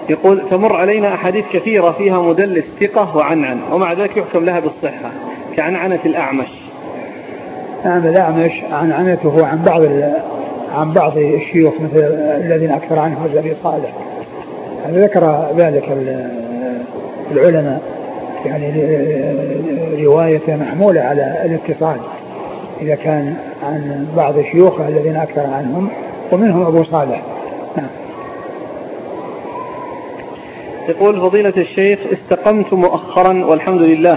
يقول تمر علينا أحاديث كثيرة فيها مدلس ثقة وعنعن ومع ذلك يحكم لها بالصحة كعنعنة الأعمش. نعم الأعمش عنعنته عن بعض الشيوخ مثل الذين أكثر عنه الزبي صالح، يعني ذكر ذلك العلماء، يعني رواية محمولة على الاتصال إذا كان عن بعض شيوخه الذين أكثر عنهم ومنهم أبو صالح. نعم. يقول فضيلة الشيخ استقمت مؤخرا والحمد لله